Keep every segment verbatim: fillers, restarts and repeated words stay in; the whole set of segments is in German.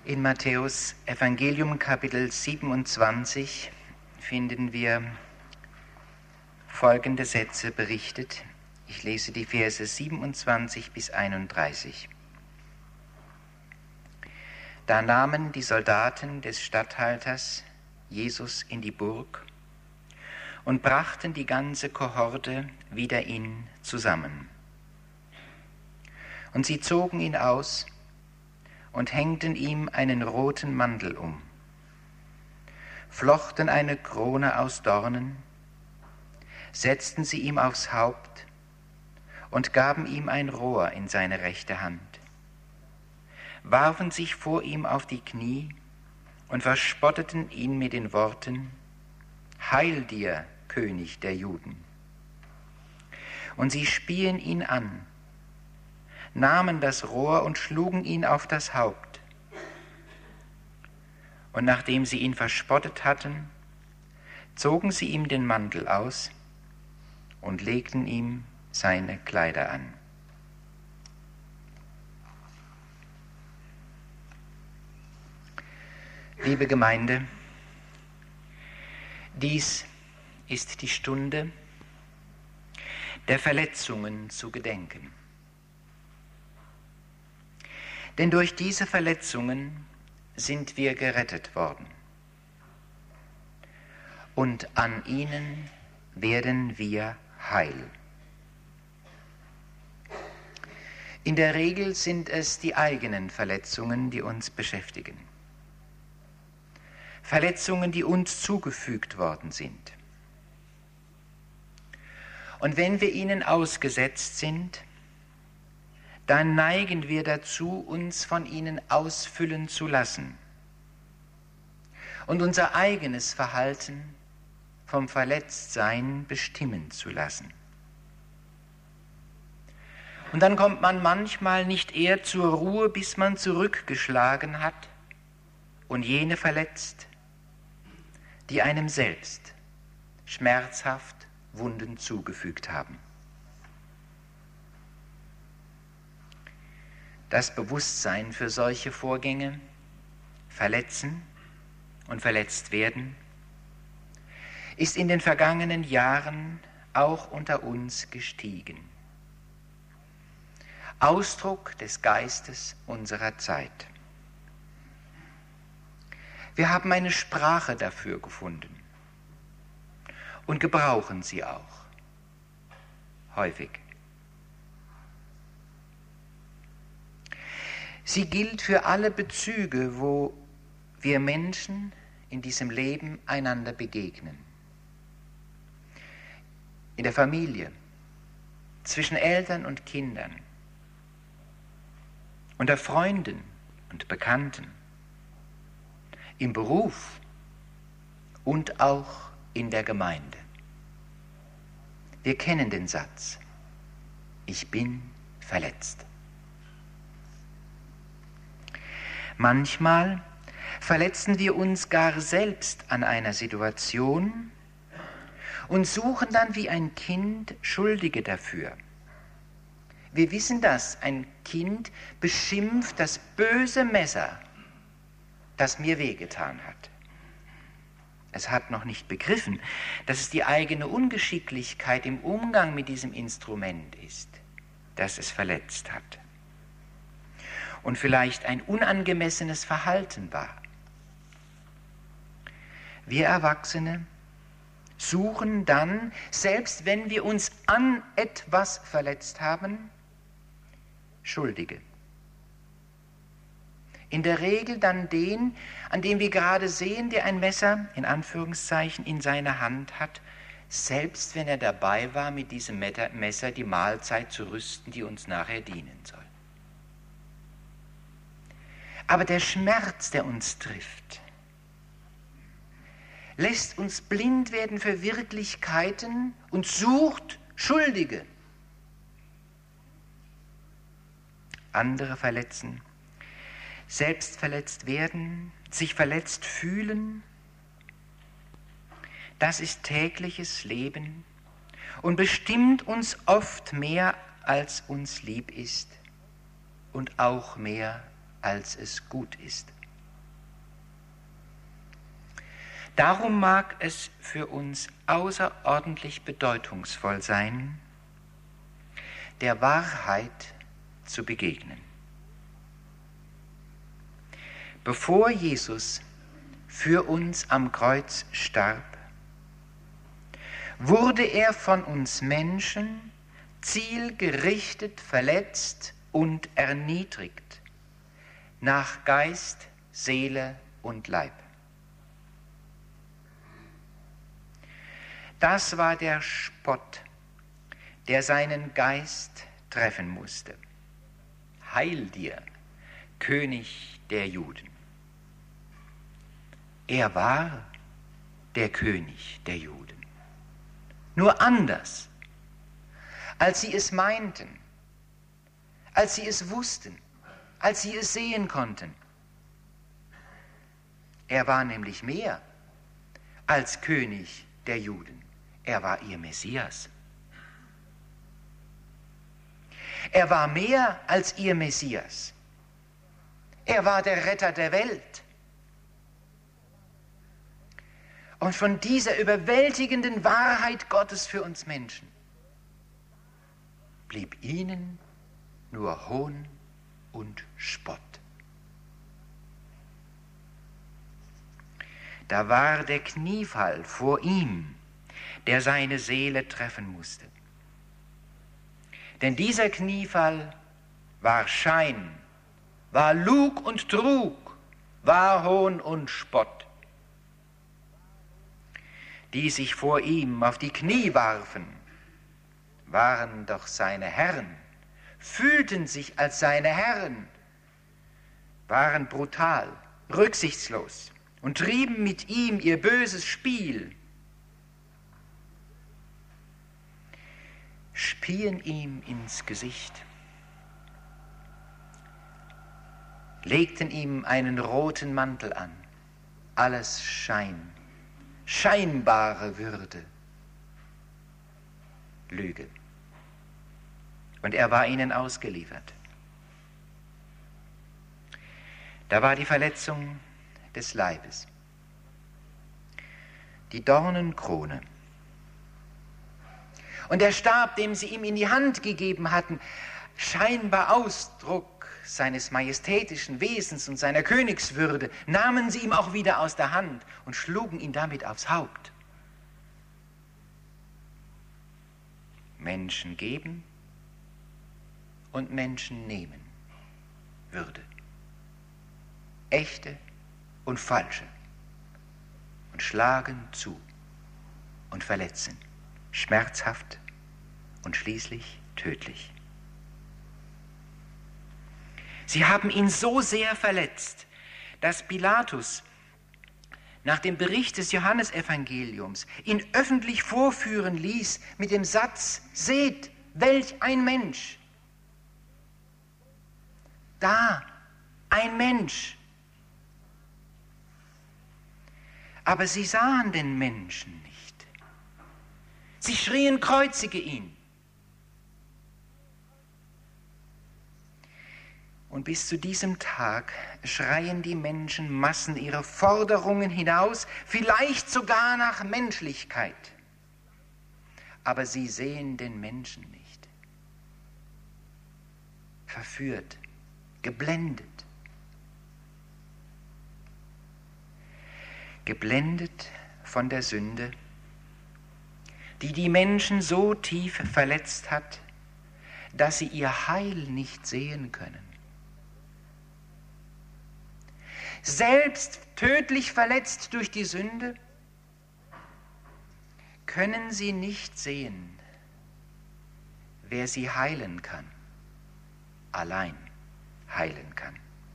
In Matthäus Evangelium Kapitel siebenundzwanzig finden wir folgende Sätze berichtet. Ich lese die Verse siebenundzwanzig bis einunddreißig. Da nahmen die Soldaten des Statthalters Jesus in die Burg und brachten die ganze Kohorte wider ihn zusammen. Und sie zogen ihn aus und hängten ihm einen roten Mantel um, flochten eine Krone aus Dornen, setzten sie ihm aufs Haupt und gaben ihm ein Rohr in seine rechte Hand, warfen sich vor ihm auf die Knie und verspotteten ihn mit den Worten: Heil dir, König der Juden! Und sie spien ihn an, nahmen das Rohr und schlugen ihn auf das Haupt. Und nachdem sie ihn verspottet hatten, zogen sie ihm den Mantel aus und legten ihm seine Kleider an. Liebe Gemeinde, dies ist die Stunde, der Verletzungen zu gedenken. Denn durch diese Verletzungen sind wir gerettet worden. Und an ihnen werden wir heil. In der Regel sind es die eigenen Verletzungen, die uns beschäftigen. Verletzungen, die uns zugefügt worden sind. Und wenn wir ihnen ausgesetzt sind, dann neigen wir dazu, uns von ihnen ausfüllen zu lassen und unser eigenes Verhalten vom Verletztsein bestimmen zu lassen. Und dann kommt man manchmal nicht eher zur Ruhe, bis man zurückgeschlagen hat und jene verletzt, die einem selbst schmerzhaft Wunden zugefügt haben. Das Bewusstsein für solche Vorgänge, Verletzen und verletzt werden, ist in den vergangenen Jahren auch unter uns gestiegen. Ausdruck des Geistes unserer Zeit. Wir haben eine Sprache dafür gefunden und gebrauchen sie auch häufig. Sie gilt für alle Bezüge, wo wir Menschen in diesem Leben einander begegnen. In der Familie, zwischen Eltern und Kindern, unter Freunden und Bekannten, im Beruf und auch in der Gemeinde. Wir kennen den Satz: Ich bin verletzt. Manchmal verletzen wir uns gar selbst an einer Situation und suchen dann wie ein Kind Schuldige dafür. Wir wissen das, ein Kind beschimpft das böse Messer, das mir wehgetan hat. Es hat noch nicht begriffen, dass es die eigene Ungeschicklichkeit im Umgang mit diesem Instrument ist, das es verletzt hat. Und vielleicht ein unangemessenes Verhalten war. Wir Erwachsene suchen dann, selbst wenn wir uns an etwas verletzt haben, Schuldige. In der Regel dann den, an dem wir gerade sehen, der ein Messer, in Anführungszeichen, in seiner Hand hat, selbst wenn er dabei war, mit diesem Messer die Mahlzeit zu rüsten, die uns nachher dienen soll. Aber der Schmerz, der uns trifft, lässt uns blind werden für Wirklichkeiten und sucht Schuldige. Andere verletzen, selbst verletzt werden, sich verletzt fühlen. Das ist tägliches Leben und bestimmt uns oft mehr, als uns lieb ist und auch mehr, als es gut ist. Darum mag es für uns außerordentlich bedeutungsvoll sein, der Wahrheit zu begegnen. Bevor Jesus für uns am Kreuz starb, wurde er von uns Menschen zielgerichtet verletzt und erniedrigt, nach Geist, Seele und Leib. Das war der Spott, der seinen Geist treffen musste. Heil dir, König der Juden. Er war der König der Juden. Nur anders, als sie es meinten, als sie es wussten, als sie es sehen konnten. Er war nämlich mehr als König der Juden. Er war ihr Messias. Er war mehr als ihr Messias. Er war der Retter der Welt. Und von dieser überwältigenden Wahrheit Gottes für uns Menschen blieb ihnen nur Hohn und Spott. Da war der Kniefall vor ihm, der seine Seele treffen musste. Denn dieser Kniefall war Schein, war Lug und Trug, war Hohn und Spott. Die sich vor ihm auf die Knie warfen, waren doch seine Herren, fühlten sich als seine Herren, waren brutal, rücksichtslos und trieben mit ihm ihr böses Spiel, spien ihm ins Gesicht, legten ihm einen roten Mantel an, alles Schein, scheinbare Würde, Lüge. Und er war ihnen ausgeliefert. Da war die Verletzung des Leibes, die Dornenkrone. Und der Stab, den sie ihm in die Hand gegeben hatten, scheinbar Ausdruck seines majestätischen Wesens und seiner Königswürde, nahmen sie ihm auch wieder aus der Hand und schlugen ihn damit aufs Haupt. Menschen geben und Menschen nehmen Würde. Echte und falsche. Und schlagen zu und verletzen. Schmerzhaft und schließlich tödlich. Sie haben ihn so sehr verletzt, dass Pilatus nach dem Bericht des Johannesevangeliums ihn öffentlich vorführen ließ mit dem Satz: Seht, welch ein Mensch! Da, ein Mensch! Aber sie sahen den Menschen nicht. Sie schrien: Kreuzige ihn! Und bis zu diesem Tag schreien die Menschenmassen ihre Forderungen hinaus, vielleicht sogar nach Menschlichkeit. Aber sie sehen den Menschen nicht. Verführt, geblendet. Geblendet von der Sünde, die die Menschen so tief verletzt hat, dass sie ihr Heil nicht sehen können. Selbst tödlich verletzt durch die Sünde, können sie nicht sehen, wer sie heilen kann, allein heilen kann.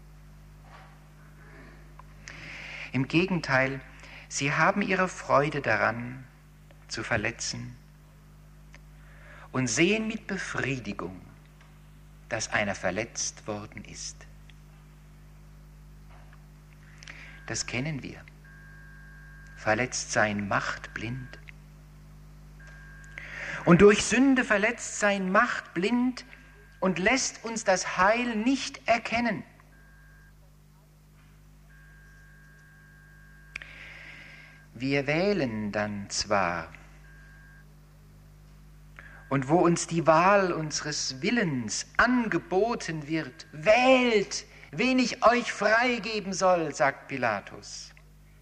Im Gegenteil, sie haben ihre Freude daran, zu verletzen und sehen mit Befriedigung, dass einer verletzt worden ist. Das kennen wir. Verletzt sein macht blind. Und durch Sünde verletzt sein macht blind und lässt uns das Heil nicht erkennen. Wir wählen dann zwar, und wo uns die Wahl unseres Willens angeboten wird, wählt, wen ich euch freigeben soll, sagt Pilatus,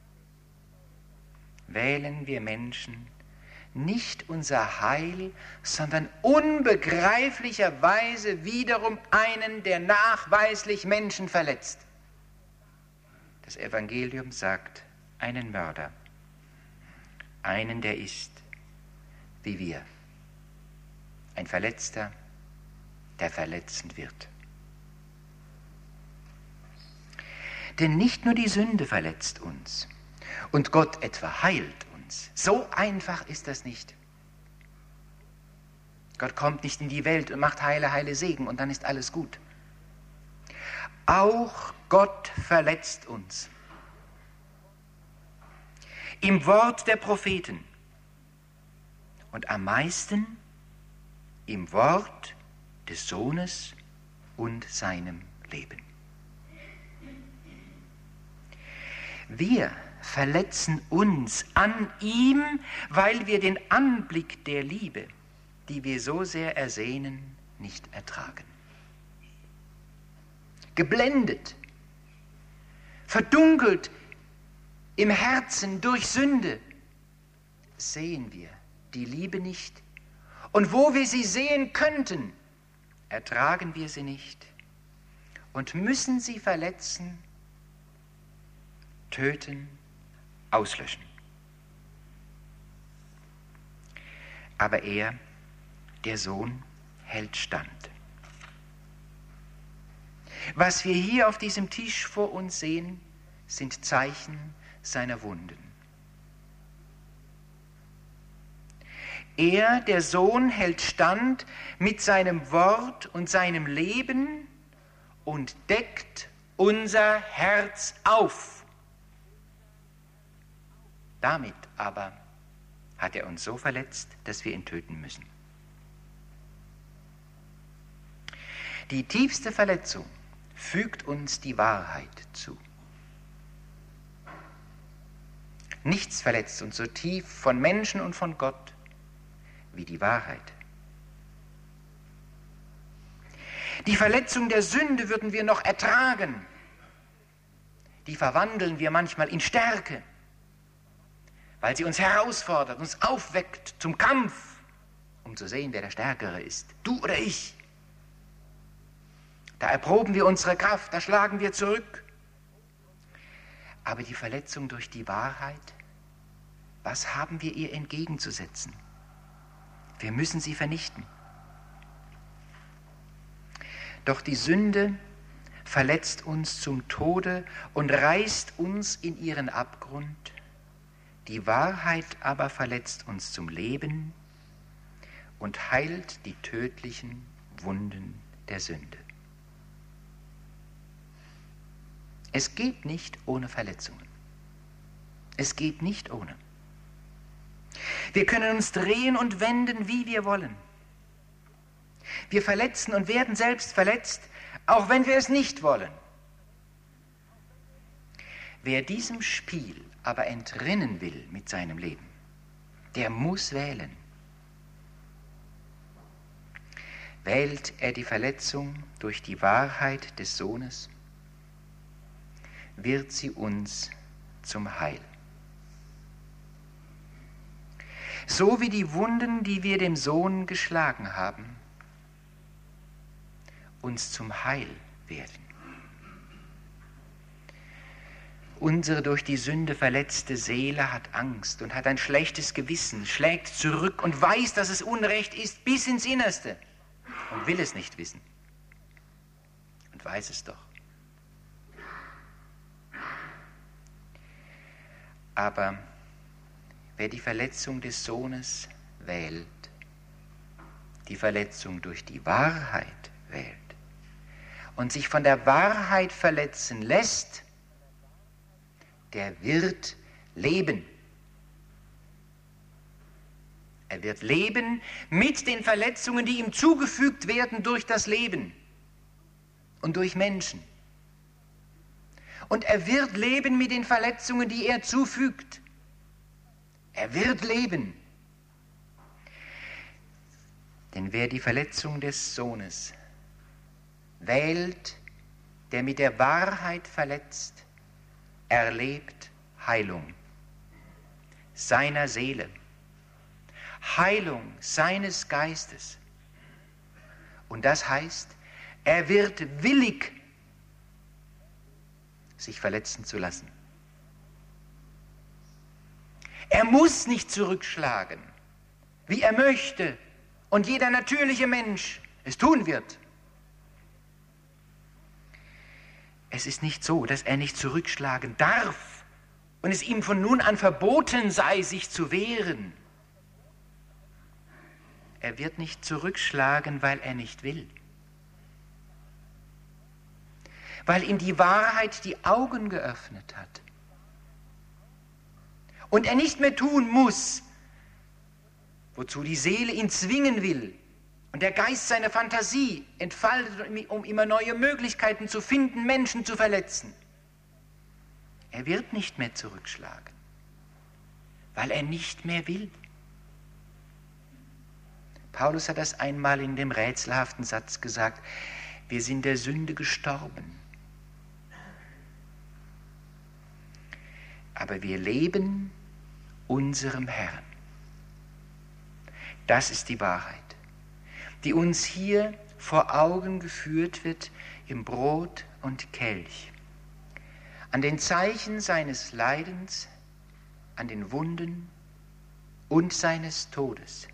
wählen wir Menschen nicht unser Heil, sondern unbegreiflicherweise wiederum einen, der nachweislich Menschen verletzt. Das Evangelium sagt, einen Mörder, einen, der ist wie wir. Ein Verletzter, der verletzend wird. Denn nicht nur die Sünde verletzt uns und Gott etwa heilt uns. So einfach ist das nicht. Gott kommt nicht in die Welt und macht heile, heile Segen und dann ist alles gut. Auch Gott verletzt uns. Im Wort der Propheten und am meisten im Wort des Sohnes und seinem Leben. Wir verletzen uns an ihm, weil wir den Anblick der Liebe, die wir so sehr ersehnen, nicht ertragen. Geblendet, verdunkelt im Herzen durch Sünde, sehen wir die Liebe nicht. Und wo wir sie sehen könnten, ertragen wir sie nicht und müssen sie verletzen, töten, auslöschen. Aber er, der Sohn, hält stand. Was wir hier auf diesem Tisch vor uns sehen, sind Zeichen seiner Wunden. Er, der Sohn, hält stand mit seinem Wort und seinem Leben und deckt unser Herz auf. Damit aber hat er uns so verletzt, dass wir ihn töten müssen. Die tiefste Verletzung fügt uns die Wahrheit zu. Nichts verletzt uns so tief von Menschen und von Gott wie die Wahrheit. Die Verletzung der Sünde würden wir noch ertragen. Die verwandeln wir manchmal in Stärke, weil sie uns herausfordert, uns aufweckt zum Kampf, um zu sehen, wer der Stärkere ist, du oder ich. Da erproben wir unsere Kraft, da schlagen wir zurück. Aber die Verletzung durch die Wahrheit, was haben wir ihr entgegenzusetzen? Wir müssen sie vernichten. Doch die Sünde verletzt uns zum Tode und reißt uns in ihren Abgrund. Die Wahrheit aber verletzt uns zum Leben und heilt die tödlichen Wunden der Sünde. Es geht nicht ohne Verletzungen. Es geht nicht ohne. Wir können uns drehen und wenden, wie wir wollen. Wir verletzen und werden selbst verletzt, auch wenn wir es nicht wollen. Wer diesem Spiel aber entrinnen will mit seinem Leben, der muss wählen. Wählt er die Verletzung durch die Wahrheit des Sohnes, wird sie uns zum Heil. So wie die Wunden, die wir dem Sohn geschlagen haben, uns zum Heil werden. Unsere durch die Sünde verletzte Seele hat Angst und hat ein schlechtes Gewissen, schlägt zurück und weiß, dass es Unrecht ist bis ins Innerste und will es nicht wissen und weiß es doch. Aber wer die Verletzung des Sohnes wählt, die Verletzung durch die Wahrheit wählt und sich von der Wahrheit verletzen lässt, der wird leben. Er wird leben mit den Verletzungen, die ihm zugefügt werden durch das Leben und durch Menschen. Und er wird leben mit den Verletzungen, die er zufügt. Er wird leben. Denn wer die Verletzung des Sohnes wählt, der mit der Wahrheit verletzt, erlebt Heilung seiner Seele, Heilung seines Geistes. Und das heißt, er wird willig, sich verletzen zu lassen. Er muss nicht zurückschlagen, wie er möchte und jeder natürliche Mensch es tun wird. Es ist nicht so, dass er nicht zurückschlagen darf und es ihm von nun an verboten sei, sich zu wehren. Er wird nicht zurückschlagen, weil er nicht will. Weil ihm die Wahrheit die Augen geöffnet hat. Und er nicht mehr tun muss, wozu die Seele ihn zwingen will und der Geist seine Fantasie entfaltet, um immer neue Möglichkeiten zu finden, Menschen zu verletzen. Er wird nicht mehr zurückschlagen, weil er nicht mehr will. Paulus hat das einmal in dem rätselhaften Satz gesagt: Wir sind der Sünde gestorben, aber wir leben unserem Herrn. Das ist die Wahrheit, die uns hier vor Augen geführt wird im Brot und Kelch, an den Zeichen seines Leidens, an den Wunden und seines Todes.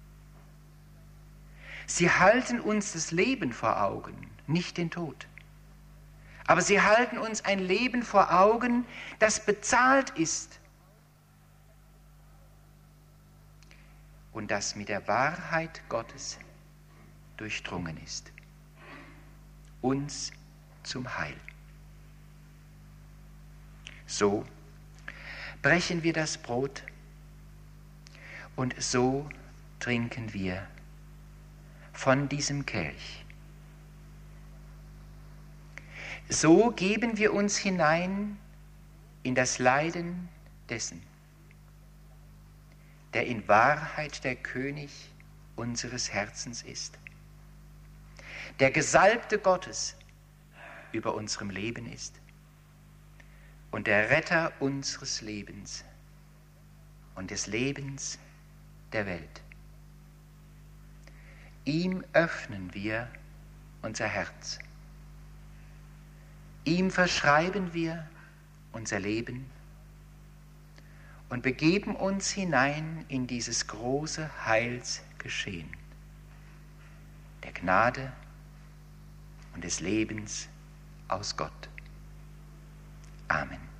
Sie halten uns das Leben vor Augen, nicht den Tod. Aber sie halten uns ein Leben vor Augen, das bezahlt ist und das mit der Wahrheit Gottes durchdrungen ist, uns zum Heil. So brechen wir das Brot und so trinken wir von diesem Kelch. So geben wir uns hinein in das Leiden dessen, der in Wahrheit der König unseres Herzens ist, der Gesalbte Gottes über unserem Leben ist und der Retter unseres Lebens und des Lebens der Welt. Ihm öffnen wir unser Herz. Ihm verschreiben wir unser Leben und begeben uns hinein in dieses große Heilsgeschehen der Gnade und des Lebens aus Gott. Amen.